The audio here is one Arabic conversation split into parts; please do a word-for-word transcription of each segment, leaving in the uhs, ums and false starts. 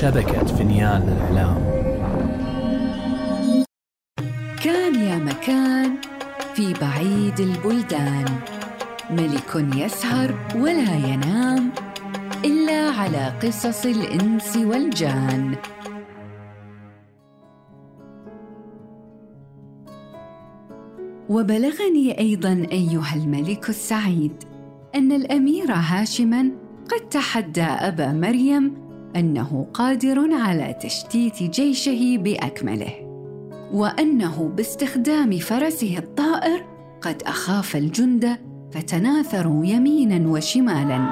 شبكة فينيان للإعلام. كان يا مكان في بعيد البلدان ملك يسهر ولا ينام إلا على قصص الإنس والجان. وبلغني أيضاً أيها الملك السعيد أن الأمير هاشماً قد تحدى أبا مريم أنه قادر على تشتيت جيشه بأكمله، وأنه باستخدام فرسه الطائر قد أخاف الجند فتناثروا يميناً وشمالاً.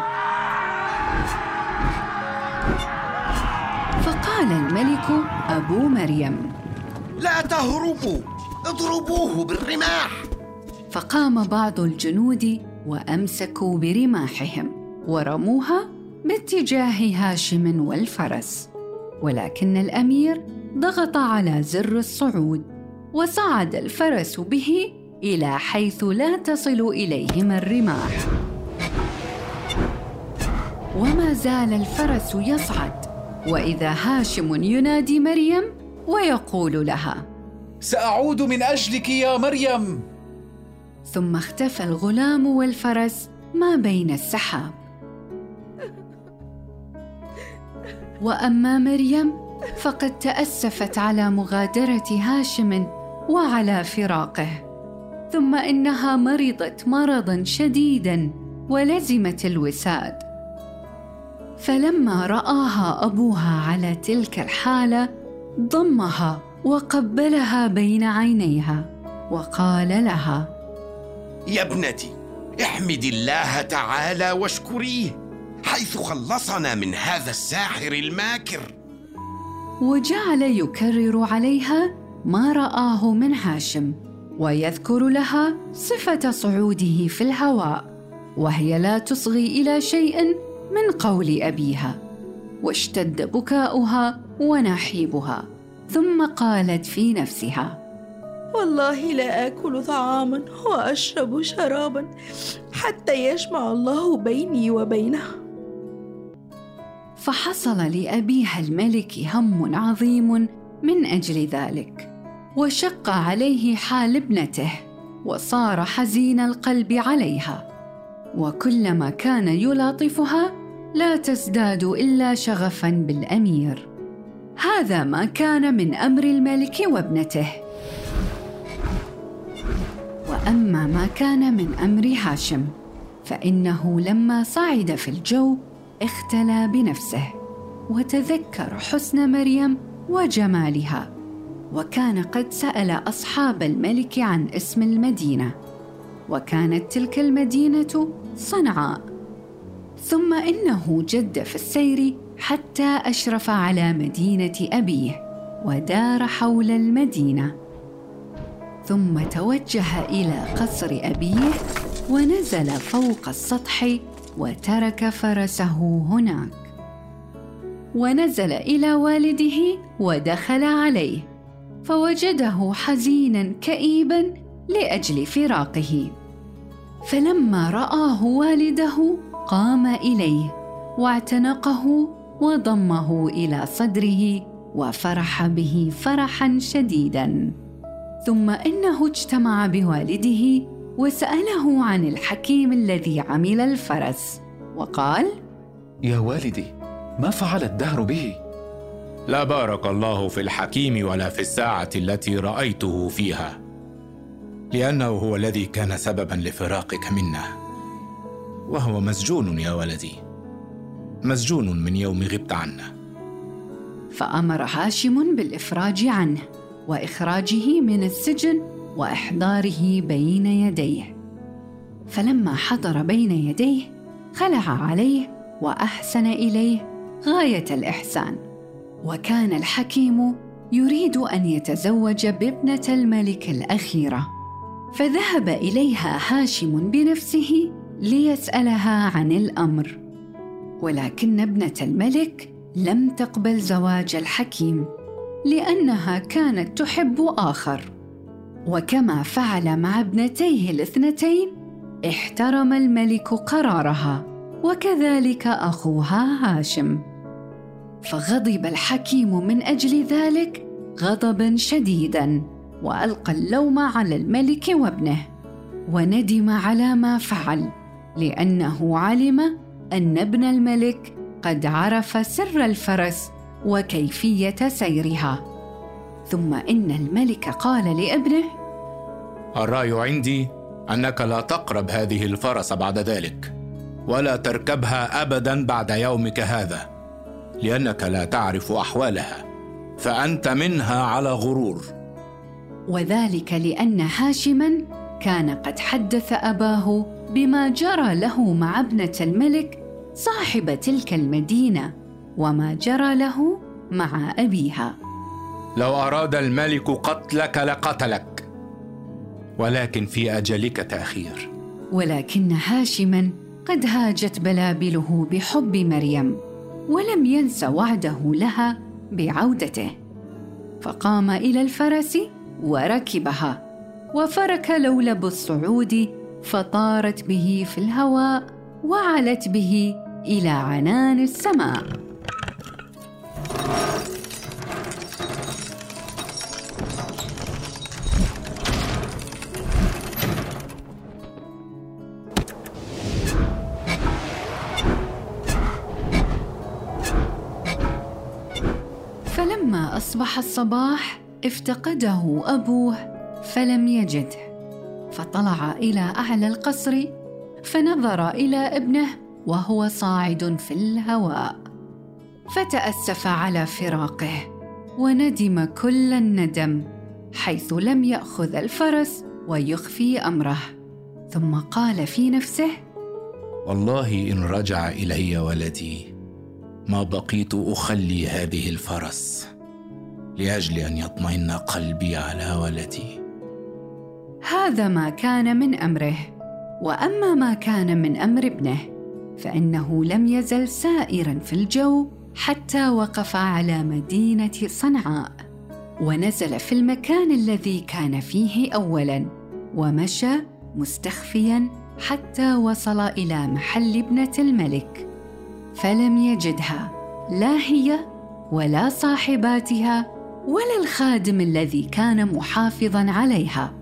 فقال الملك أبو مريم: لا تهربوا، اضربوه بالرماح. فقام بعض الجنود وأمسكوا برماحهم ورموها باتجاه هاشم والفرس، ولكن الأمير ضغط على زر الصعود وصعد الفرس به إلى حيث لا تصل إليهما الرماح. وما زال الفرس يصعد، وإذا هاشم ينادي مريم ويقول لها: سأعود من أجلك يا مريم. ثم اختفى الغلام والفرس ما بين السحاب. وأما مريم فقد تأسفت على مغادرة هاشم وعلى فراقه، ثم إنها مرضت مرضاً شديداً ولزمت الوساد. فلما رآها أبوها على تلك الحالة ضمها وقبلها بين عينيها وقال لها: يا ابنتي، احمدي الله تعالى واشكريه حيث خلصنا من هذا الساحر الماكر. وجعل يكرر عليها ما رآه من هاشم، ويذكر لها صفة صعوده في الهواء، وهي لا تصغي إلى شيء من قول أبيها. واشتد بكاؤها ونحيبها، ثم قالت في نفسها: والله لا آكل طعاما وأشرب شرابا حتى يجمع الله بيني وبينه. فحصل لأبيها الملك هم عظيم من أجل ذلك، وشق عليه حال ابنته، وصار حزين القلب عليها، وكلما كان يلاطفها لا تزداد إلا شغفاً بالأمير. هذا ما كان من أمر الملك وابنته. وأما ما كان من أمر هاشم فإنه لما صعد في الجو اختلى بنفسه، وتذكر حسن مريم وجمالها، وكان قد سأل أصحاب الملك عن اسم المدينة، وكانت تلك المدينة صنعاء. ثم إنه جد في السير حتى أشرف على مدينة أبيه ودار حول المدينة، ثم توجه إلى قصر أبيه ونزل فوق السطح وترك فرسه هناك، ونزل إلى والده ودخل عليه فوجده حزيناً كئيباً لأجل فراقه. فلما رآه والده قام إليه واعتنقه وضمه إلى صدره وفرح به فرحاً شديداً. ثم إنه اجتمع بوالده وسأله عن الحكيم الذي عمل الفرس، وقال: يا والدي، ما فعل الدهر به؟ لا بارك الله في الحكيم ولا في الساعة التي رأيته فيها، لأنه هو الذي كان سبباً لفراقك منا، وهو مسجون يا ولدي، مسجون من يوم غبت عنا. فأمر هاشم بالإفراج عنه وإخراجه من السجن وإحضاره بين يديه. فلما حضر بين يديه خلع عليه وأحسن إليه غاية الإحسان. وكان الحكيم يريد أن يتزوج بابنة الملك الأخيرة، فذهب إليها هاشم بنفسه ليسألها عن الأمر، ولكن ابنة الملك لم تقبل زواج الحكيم لأنها كانت تحب آخر. وكما فعل مع ابنتيه الاثنتين احترم الملك قرارها، وكذلك أخوها هاشم. فغضب الحكيم من أجل ذلك غضباً شديداً، وألقى اللوم على الملك وابنه، وندم على ما فعل، لأنه علم أن ابن الملك قد عرف سر الفرس وكيفية سيرها. ثم إن الملك قال لابنه: الرأي عندي أنك لا تقرب هذه الفرس بعد ذلك، ولا تركبها أبداً بعد يومك هذا، لأنك لا تعرف أحوالها، فأنت منها على غرور. وذلك لأن هاشماً كان قد حدث أباه بما جرى له مع ابنة الملك صاحب تلك المدينة، وما جرى له مع أبيها. لو أراد الملك قتلك لقتلك، ولكن في أجلك تأخير. ولكن هاشماً قد هاجت بلابله بحب مريم، ولم ينس وعده لها بعودته، فقام إلى الفرس وركبها، وفرك لولب الصعود، فطارت به في الهواء وعلت به إلى عنان السماء. فلما أصبح الصباح افتقده أبوه فلم يجده، فطلع إلى أعلى القصر فنظر إلى ابنه وهو صاعد في الهواء، فتأسف على فراقه وندم كل الندم، حيث لم يأخذ الفرس ويخفي أمره. ثم قال في نفسه: والله إن رجع إلي ولدي ما بقيت أخلي هذه الفرس، لأجل أن يطمئن قلبي على ولدي. هذا ما كان من أمره. وأما ما كان من أمر ابنه فإنه لم يزل سائراً في الجو حتى وقف على مدينة صنعاء، ونزل في المكان الذي كان فيه أولاً، ومشى مستخفياً حتى وصل إلى محل ابنة الملك، فلم يجدها، لا هي ولا صاحباتها ولا الخادم الذي كان محافظاً عليها،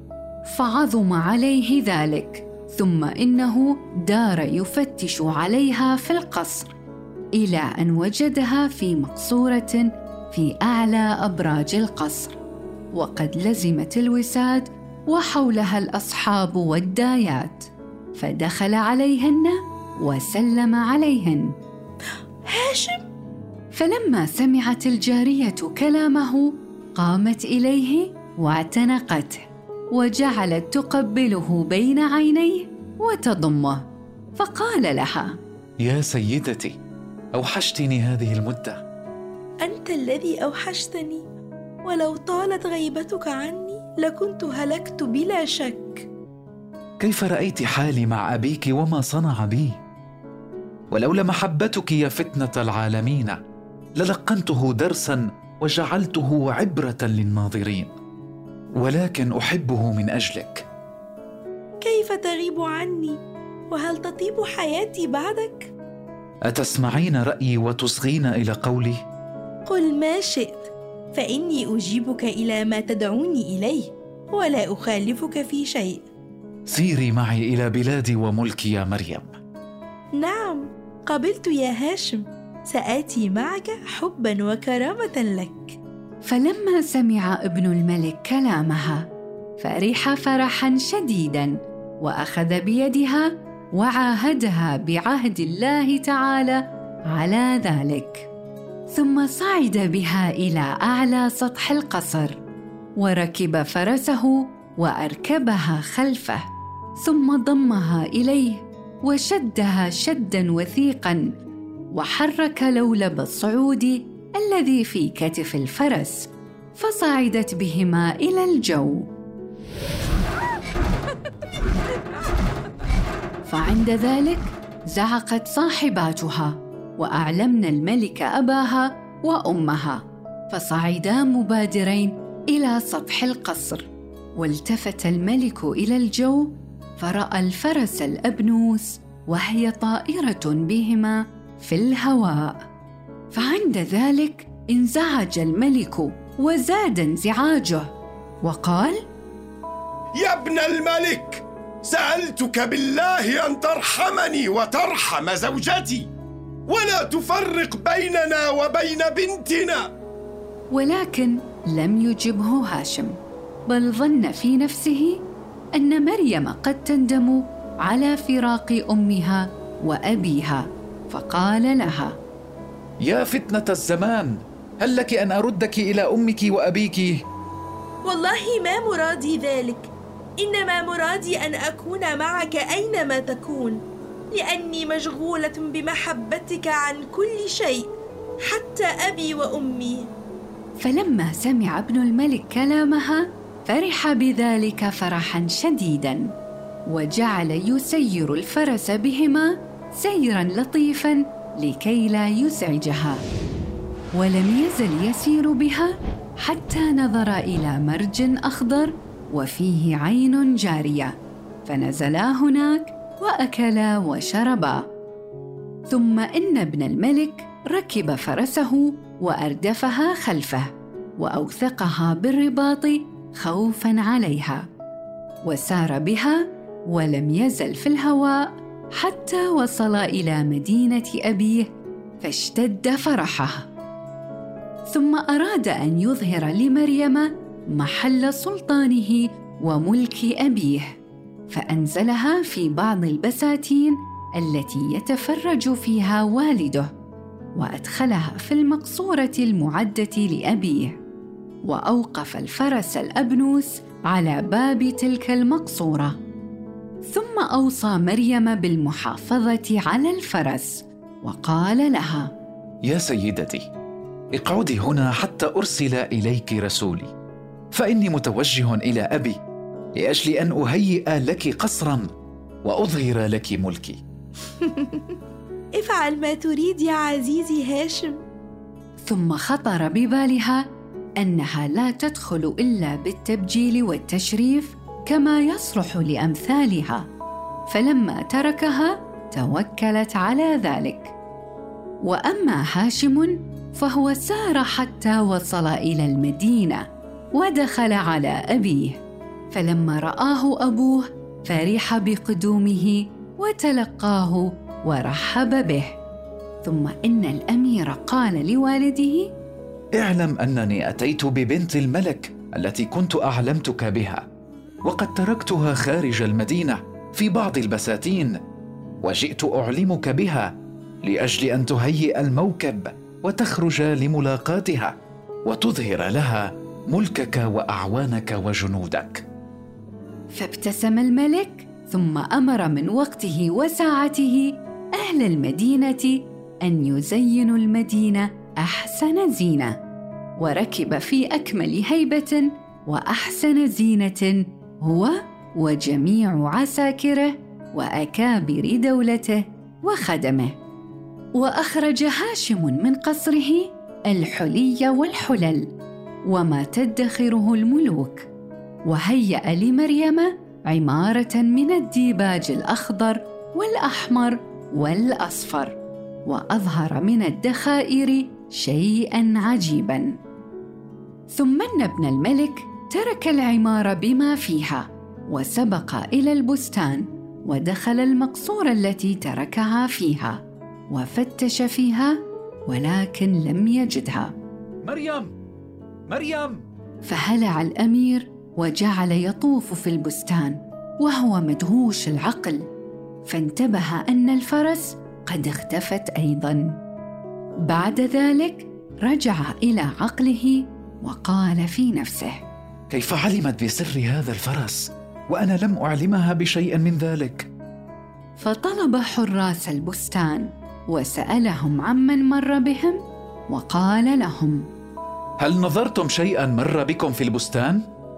فعظم عليه ذلك. ثم إنه دار يفتش عليها في القصر، إلى أن وجدها في مقصورة في أعلى أبراج القصر، وقد لزمت الوساد وحولها الأصحاب والدايات، فدخل عليهن وسلم عليهن. هاشم! فلما سمعت الجارية كلامه قامت إليه واعتنقته، وجعلت تقبله بين عينيه وتضمه، فقال لها: يا سيدتي، أوحشتني هذه المدة. أنت الذي أوحشتني، ولو طالت غيبتك عني لكنت هلكت بلا شك. كيف رأيت حالي مع أبيك وما صنع بي؟ ولولا محبتك يا فتنة العالمين للقنته درسا وجعلته عبرة للناظرين، ولكن أحبه من أجلك. كيف تغيب عني؟ وهل تطيب حياتي بعدك؟ أتسمعين رأيي وتصغين إلى قولي؟ قل ما شئت، فإني أجيبك إلى ما تدعوني إليه، ولا أخالفك في شيء. سيري معي إلى بلادي وملكي يا مريم. نعم، قبلت يا هاشم، سآتي معك حبا وكرامة لك. فلما سمع ابن الملك كلامها فرح فرحا شديدا، وأخذ بيدها وعاهدها بعهد الله تعالى على ذلك، ثم صعد بها إلى أعلى سطح القصر، وركب فرسه وأركبها خلفه، ثم ضمها إليه وشدها شداً وثيقاً، وحرك لولب الصعود الذي في كتف الفرس، فصعدت بهما إلى الجو. فعند ذلك زعقت صاحباتها وأعلمن الملك أباها وأمها، فصعدا مبادرين إلى سطح القصر. والتفت الملك إلى الجو فرأى الفرس الأبنوس وهي طائرة بهما في الهواء، فعند ذلك انزعج الملك وزاد انزعاجه وقال: يا ابن الملك، سألتك بالله أن ترحمني وترحم زوجتي ولا تفرق بيننا وبين بنتنا. ولكن لم يجبه هاشم، بل ظن في نفسه أن مريم قد تندم على فراق أمها وأبيها، فقال لها: يا فتنة الزمان، هل لك أن أردك إلى أمك وأبيك؟ والله ما مرادي ذلك، إنما مرادي أن أكون معك أينما تكون، لأني مشغولة بمحبتك عن كل شيء، حتى أبي وأمي. فلما سمع ابن الملك كلامها فرح بذلك فرحا شديدا، وجعل يسير الفرس بهما سيرا لطيفا لكي لا يزعجها. ولم يزل يسير بها حتى نظر إلى مرج أخضر وفيه عين جارية، فنزلا هناك وأكلا وشربا. ثم إن ابن الملك ركب فرسه وأردفها خلفه وأوثقها بالرباط خوفاً عليها، وسار بها ولم يزل في الهواء حتى وصل إلى مدينة أبيه، فاشتد فرحه. ثم أراد أن يظهر لمريم محل سلطانه وملك أبيه، فأنزلها في بعض البساتين التي يتفرج فيها والده، وأدخلها في المقصورة المعدة لأبيه، وأوقف الفرس الأبنوس على باب تلك المقصورة. ثم أوصى مريم بالمحافظة على الفرس، وقال لها: يا سيدتي، اقعدي هنا حتى أرسل إليك رسولي، فإني متوجه إلى أبي لأجل أن أهيئ لك قصراً وأظهر لك ملكي. افعل ما تريد يا عزيزي هاشم. ثم خطر ببالها أنها لا تدخل إلا بالتبجيل والتشريف كما يصلح لأمثالها، فلما تركها توكلت على ذلك. وأما هاشم فهو سار حتى وصل إلى المدينة ودخل على أبيه، فلما رآه أبوه فرح بقدومه وتلقاه ورحب به. ثم إن الأمير قال لوالده: اعلم أنني أتيت ببنت الملك التي كنت أعلمتك بها، وقد تركتها خارج المدينة في بعض البساتين، وجئت أعلمك بها لأجل أن تهيئ الموكب وتخرج لملاقاتها وتظهر لها ملكك وأعوانك وجنودك. فابتسم الملك، ثم أمر من وقته وساعته أهل المدينة أن يزينوا المدينة أحسن زينة، وركب في أكمل هيبة وأحسن زينة هو وجميع عساكره وأكابر دولته وخدمه. وأخرج هاشم من قصره الحلي والحلل وما تدخره الملوك، وهيأ لمريم عمارة من الديباج الأخضر والأحمر والأصفر، وأظهر من الدخائر شيئاً عجيباً. ثم إن ابن الملك ترك العمارة بما فيها وسبق إلى البستان، ودخل المقصورة التي تركها فيها وفتش فيها ولكن لم يجدها. مريم مريم فهلع الأمير وجعل يطوف في البستان وهو مدهوش العقل، فانتبه أن الفرس قد اختفت أيضاً. بعد ذلك رجع إلى عقله وقال في نفسه: كيف علمت بسر هذا الفرس وأنا لم أعلمها بشيء من ذلك؟ فطلب حراس البستان وسألهم عمن مر بهم، وقال لهم: هل نظرتم شيئا مر بكم في البستان؟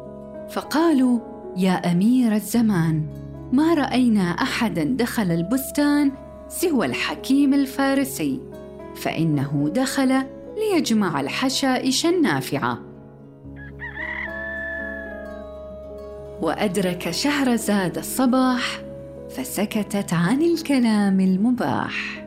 فقالوا: يا أمير الزمان، ما رأينا أحدا دخل البستان سوى الحكيم الفارسي، فإنه دخل ليجمع الحشائش النافعة. وأدرك شهرزاد الصباح فسكتت عن الكلام المباح.